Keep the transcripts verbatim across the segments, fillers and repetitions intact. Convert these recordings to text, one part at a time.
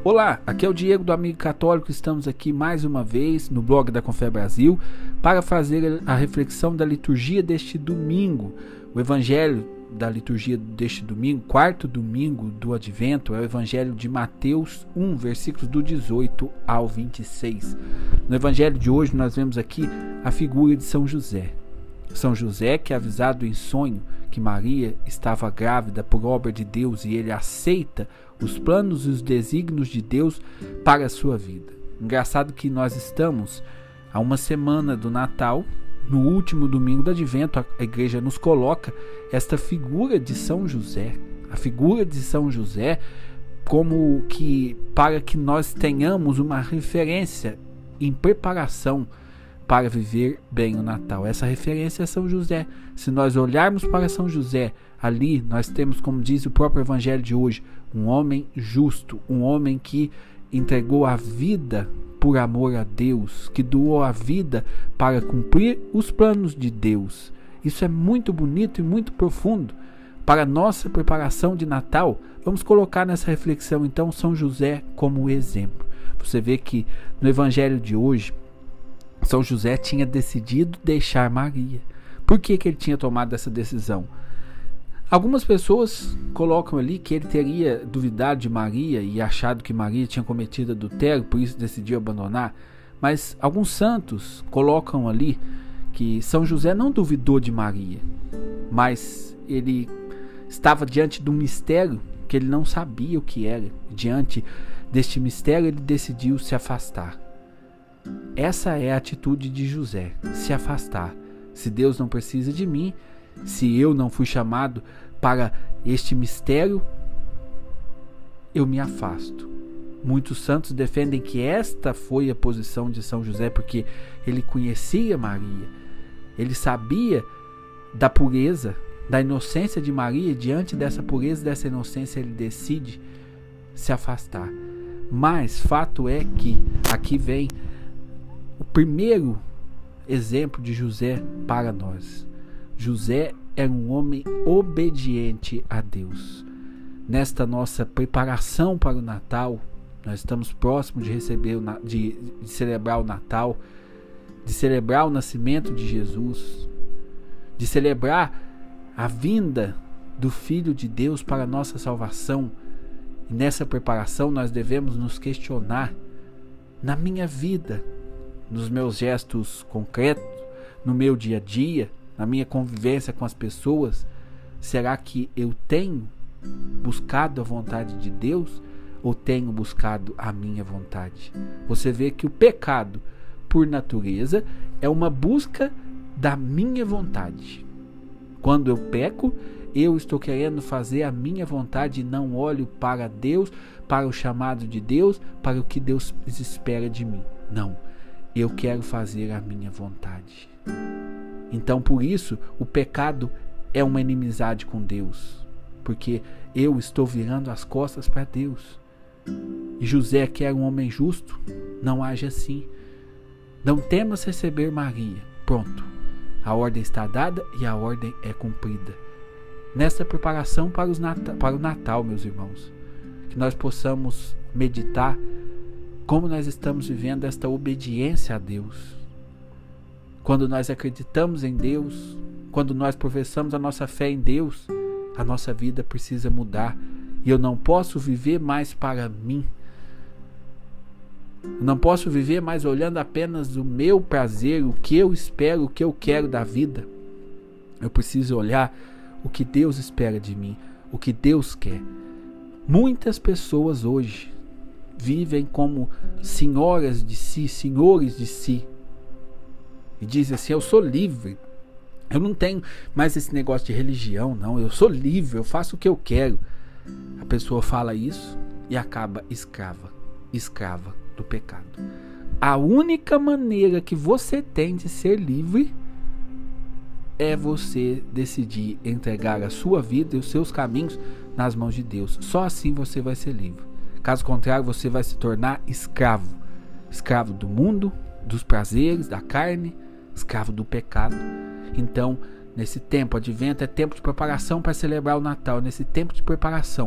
Olá, aqui é o Diego do Amigo Católico. Estamos aqui mais uma vez no blog da Confé Brasil para fazer a reflexão da liturgia deste domingo. O evangelho da liturgia deste domingo, quarto domingo do Advento, é o evangelho de Mateus um, versículos do dezoito ao vinte e seis. No evangelho de hoje nós vemos aqui a figura de São José. São José, que é avisado em sonho que Maria estava grávida por obra de Deus, e ele aceita os planos e os desígnios de Deus para a sua vida. Engraçado que nós estamos a uma semana do Natal, no último domingo do Advento. A igreja nos coloca esta figura de São José, a figura de São José, como que para que nós tenhamos uma referência em preparação para viver bem o Natal. Essa referência é São José. Se nós olharmos para São José, ali nós temos, como diz o próprio evangelho de hoje, um homem justo, um homem que entregou a vida por amor a Deus, que doou a vida para cumprir os planos de Deus. Isso é muito bonito e muito profundo. Para a nossa preparação de Natal, vamos colocar nessa reflexão então São José como exemplo. Você vê que no evangelho de hoje, São José tinha decidido deixar Maria. Por que que ele tinha tomado essa decisão? Algumas pessoas colocam ali que ele teria duvidado de Maria e achado que Maria tinha cometido adultério, por isso decidiu abandonar. Mas alguns santos colocam ali que São José não duvidou de Maria, mas ele estava diante de um mistério que ele não sabia o que era. Diante deste mistério, ele decidiu se afastar. Essa é a atitude de José, se afastar. Se Deus não precisa de mim, se eu não fui chamado para este mistério, eu me afasto. Muitos santos defendem que esta foi a posição de São José, porque ele conhecia Maria, ele sabia da pureza, da inocência de Maria, e diante dessa pureza, dessa inocência, ele decide se afastar. Mas fato é que aqui vem o primeiro exemplo de José para nós. José era um homem obediente a Deus. Nesta nossa preparação para o Natal, nós estamos próximos de receber, de, de celebrar o Natal, de celebrar o nascimento de Jesus, de celebrar a vinda do Filho de Deus para a nossa salvação. E nessa preparação nós devemos nos questionar: na minha vida, nos meus gestos concretos, no meu dia a dia, na minha convivência com as pessoas, será que eu tenho buscado a vontade de Deus ou tenho buscado a minha vontade? Você vê que o pecado, por natureza, é uma busca da minha vontade. Quando eu peco, eu estou querendo fazer a minha vontade e não olho para Deus, para o chamado de Deus, para o que Deus espera de mim. Não, eu quero fazer a minha vontade. Então, por isso, o pecado é uma inimizade com Deus, porque eu estou virando as costas para Deus. E José, que era um homem justo, não age assim. Não temas receber Maria. Pronto, a ordem está dada e a ordem é cumprida. Nesta preparação para, os nat- para o Natal, meus irmãos, que nós possamos meditar como nós estamos vivendo esta obediência a Deus. Quando nós acreditamos em Deus, quando nós professamos a nossa fé em Deus, a nossa vida precisa mudar. E eu não posso viver mais para mim. Eu não posso viver mais olhando apenas o meu prazer, o que eu espero, o que eu quero da vida. Eu preciso olhar o que Deus espera de mim, o que Deus quer. Muitas pessoas hoje vivem como senhoras de si, senhores de si. E dizem assim: eu sou livre, eu não tenho mais esse negócio de religião, não, eu sou livre, eu faço o que eu quero. A pessoa fala isso e acaba escrava, escrava do pecado. A única maneira que você tem de ser livre é você decidir entregar a sua vida e os seus caminhos nas mãos de Deus. Só assim você vai ser livre. Caso contrário, você vai se tornar escravo. Escravo do mundo, dos prazeres, da carne, escravo do pecado. Então, nesse tempo, Advento é tempo de preparação para celebrar o Natal. Nesse tempo de preparação,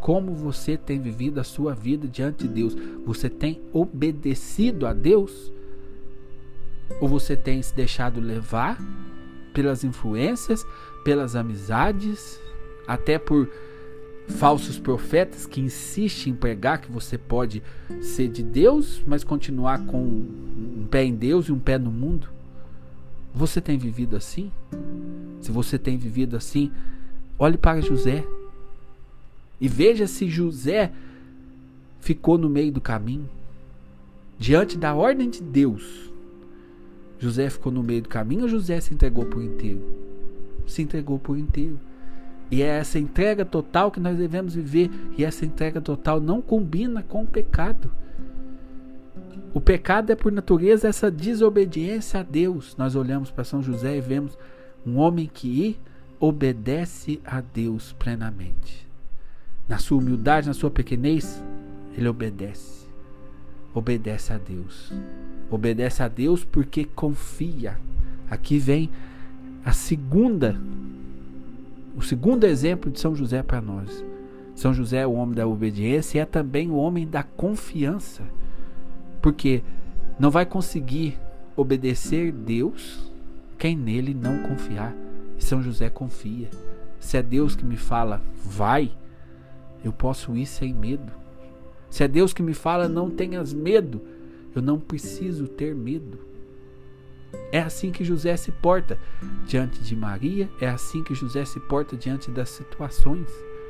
como você tem vivido a sua vida diante de Deus. Você tem obedecido a Deus? Ou você tem se deixado levar pelas influências, pelas amizades, até por falsos profetas que insistem em pregar que você pode ser de Deus, mas continuar com um pé em Deus e um pé no mundo? Você tem vivido assim? Se você tem vivido assim, olhe para José e veja se José ficou no meio do caminho. Diante da ordem de Deus, José ficou no meio do caminho ou José se entregou por inteiro? Se entregou por inteiro. E é essa entrega total que nós devemos viver. E essa entrega total não combina com o pecado. O pecado é por natureza essa desobediência a Deus. Nós olhamos para São José e vemos um homem que obedece a Deus plenamente. Na sua humildade, na sua pequenez, ele obedece. Obedece a Deus. Obedece a Deus porque confia. Aqui vem a segunda, o segundo exemplo de São José para nós. São José é o homem da obediência e é também o homem da confiança. Porque não vai conseguir obedecer Deus quem nele não confiar. E São José confia. Se é Deus que me fala, vai, eu posso ir sem medo. Se é Deus que me fala, não tenhas medo, eu não preciso ter medo. É assim que José se porta diante de Maria, é assim que José se porta diante das situações.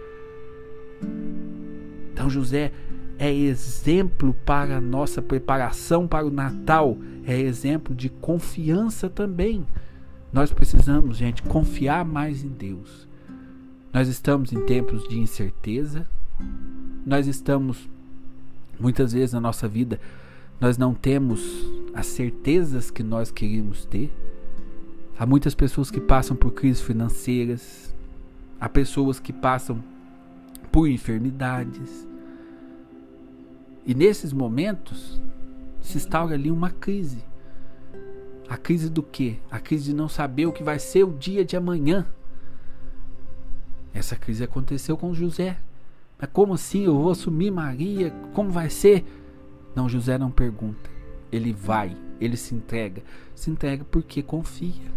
Então José é exemplo para a nossa preparação para o Natal, é exemplo de confiança também. Nós precisamos, gente, confiar mais em Deus. Nós estamos em tempos de incerteza, nós estamos, muitas vezes na nossa vida, nós não temos as certezas que nós queríamos ter. Há muitas pessoas que passam por crises financeiras, há pessoas que passam por enfermidades. E nesses momentos se instaura ali uma crise. A crise do quê? A crise de não saber o que vai ser o dia de amanhã. Essa crise aconteceu com José. Mas como assim? Eu vou assumir Maria? Como vai ser? Não, José não pergunta. Ele vai, ele se entrega. Se entrega porque confia.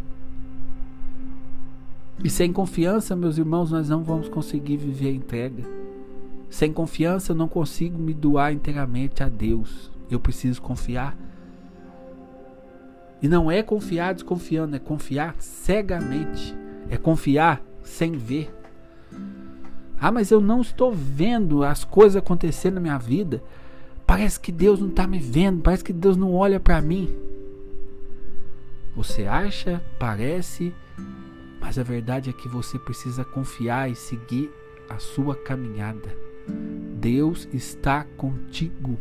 E sem confiança, meus irmãos, nós não vamos conseguir viver a entrega. Sem confiança eu não consigo me doar inteiramente a Deus. Eu preciso confiar. E não é confiar desconfiando, é confiar cegamente. É confiar sem ver. Ah, mas eu não estou vendo as coisas acontecendo na minha vida. Parece que Deus não está me vendo, parece que Deus não olha para mim. Você acha, parece, mas a verdade é que você precisa confiar e seguir a sua caminhada. Deus está contigo.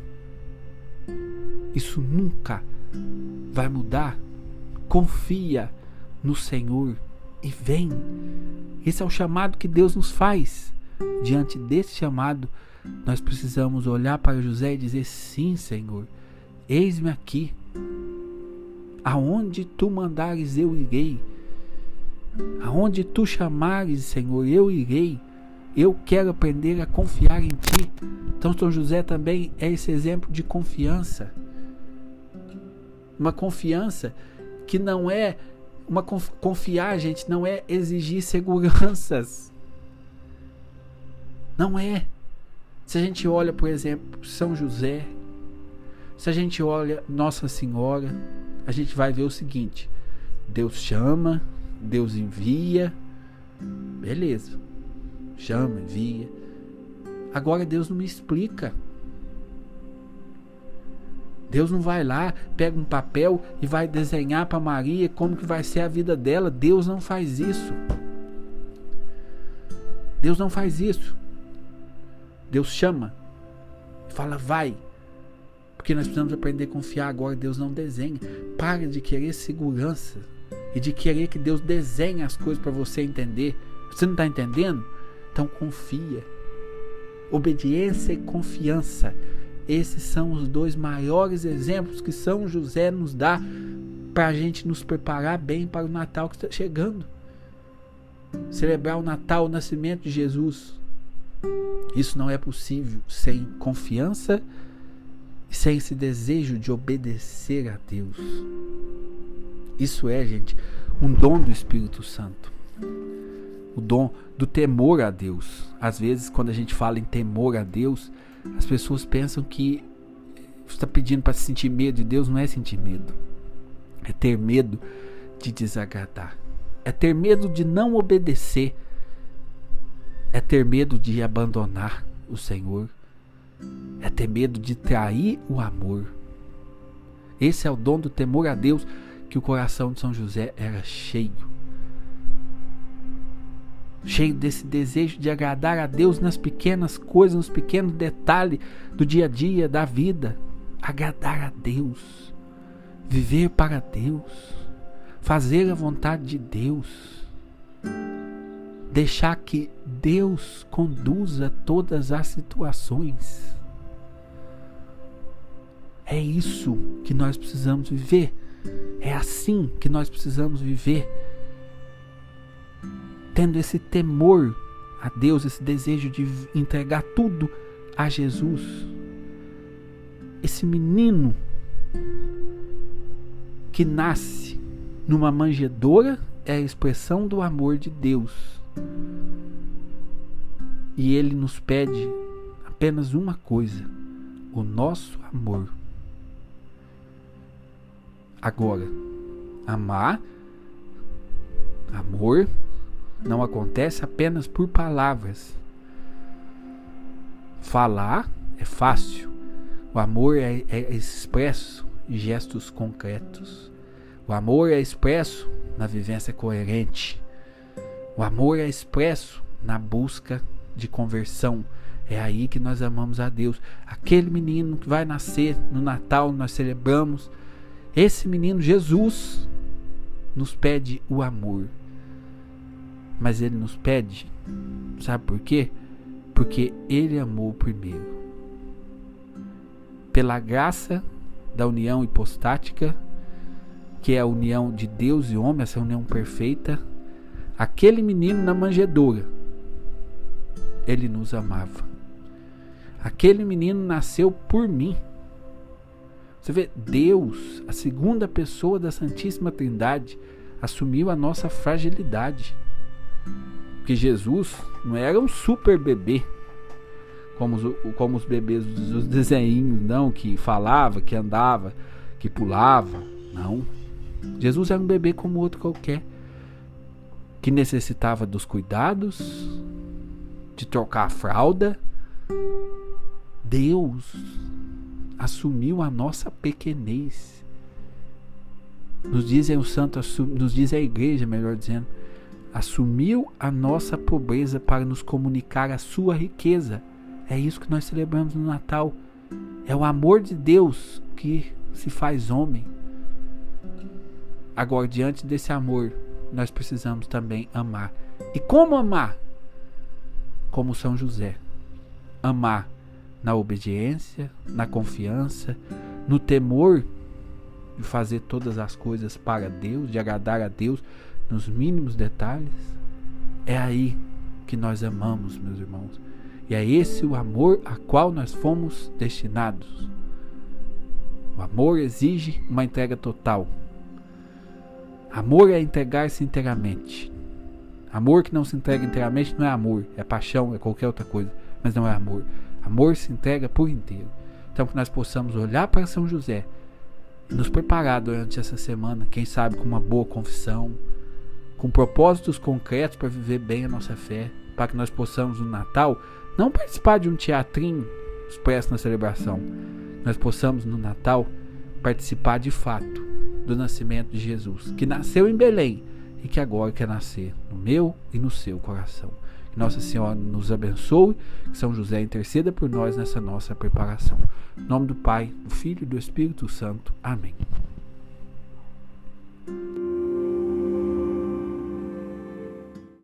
Isso nunca vai mudar. Confia no Senhor e vem. Esse é o chamado que Deus nos faz. Diante desse chamado, nós precisamos olhar para José e dizer: sim, Senhor, eis-me aqui. Aonde tu mandares eu irei. Aonde tu chamares, Senhor, eu irei. Eu quero aprender a confiar em ti. Então São José também é esse exemplo de confiança. Uma confiança que não é uma conf, confiar, gente, não é exigir seguranças. Não é. Se a gente olha, por exemplo, São José, se a gente olha Nossa Senhora, a gente vai ver o seguinte: Deus chama, Deus envia, beleza, chama, envia. Agora Deus não me explica. Deus não vai lá, pega um papel e vai desenhar para Maria como que vai ser a vida dela. Deus não faz isso. Deus não faz isso. Deus chama, fala vai, porque nós precisamos aprender a confiar. Agora Deus não desenha. Para de querer segurança e de querer que Deus desenhe as coisas para você entender. Você não está entendendo? Então confia. Obediência e confiança, esses são os dois maiores exemplos que São José nos dá para a gente nos preparar bem para o Natal que está chegando. Celebrar o Natal, o nascimento de Jesus. Isso não é possível sem confiança e sem esse desejo de obedecer a Deus. Isso é, gente, um dom do Espírito Santo. O dom do temor a Deus. Às vezes, quando a gente fala em temor a Deus, as pessoas pensam que você está pedindo para sentir medo de Deus. Não é sentir medo. É ter medo de desagradar. É ter medo de não obedecer. É ter medo de abandonar o Senhor. É ter medo de trair o amor. Esse é o dom do temor a Deus que o coração de São José era cheio. Cheio desse desejo de agradar a Deus nas pequenas coisas, nos pequenos detalhes do dia a dia, da vida. Agradar a Deus. Viver para Deus. Fazer a vontade de Deus. Deixar que Deus conduza todas as situações. É isso que nós precisamos viver. É assim que nós precisamos viver. Tendo esse temor a Deus, esse desejo de entregar tudo a Jesus. Esse menino que nasce numa manjedoura é a expressão do amor de Deus. E ele nos pede apenas uma coisa: o nosso amor. Agora, amar, amor, não acontece apenas por palavras. Falar é fácil. O amor é, é expresso em gestos concretos. O amor é expresso na vivência coerente. O amor é expresso na busca de conversão. É aí que nós amamos a Deus. Aquele menino que vai nascer no Natal, nós celebramos. Esse menino, Jesus, nos pede o amor. Mas ele nos pede, sabe por quê? Porque ele amou primeiro. Pela graça da união hipostática, que é a união de Deus e homem, essa união perfeita, aquele menino na manjedoura, ele nos amava. Aquele menino nasceu por mim. Você vê, Deus, a segunda pessoa da Santíssima Trindade, assumiu a nossa fragilidade. Porque Jesus não era um super bebê, como os, como os bebês dos desenhinhos, não, que falava, que andava, que pulava. Não. Jesus era um bebê como outro qualquer, que necessitava dos cuidados, de trocar a fralda. Deus assumiu a nossa pequenez. Nos dizem os santos, nos diz a igreja, melhor dizendo, assumiu a nossa pobreza para nos comunicar a sua riqueza. É isso que nós celebramos no Natal. É o amor de Deus que se faz homem. Agora, diante desse amor, nós precisamos também amar. E como amar? Como São José. Amar na obediência, na confiança, no temor de fazer todas as coisas para Deus, de agradar a Deus nos mínimos detalhes. É aí que nós amamos, meus irmãos. E é esse o amor a qual nós fomos destinados. O amor exige uma entrega total. Amor é entregar-se inteiramente. Amor que não se entrega inteiramente não é amor, é paixão, é qualquer outra coisa, mas não é amor. Amor se entrega por inteiro. Então que nós possamos olhar para São José e nos preparar durante essa semana, quem sabe com uma boa confissão, com propósitos concretos para viver bem a nossa fé, para que nós possamos no Natal não participar de um teatrinho expresso na celebração, nós possamos no Natal participar de fato do nascimento de Jesus, que nasceu em Belém e que agora quer nascer no meu e no seu coração. Que Nossa Senhora nos abençoe, que São José interceda por nós nessa nossa preparação. Em nome do Pai, do Filho e do Espírito Santo. Amém.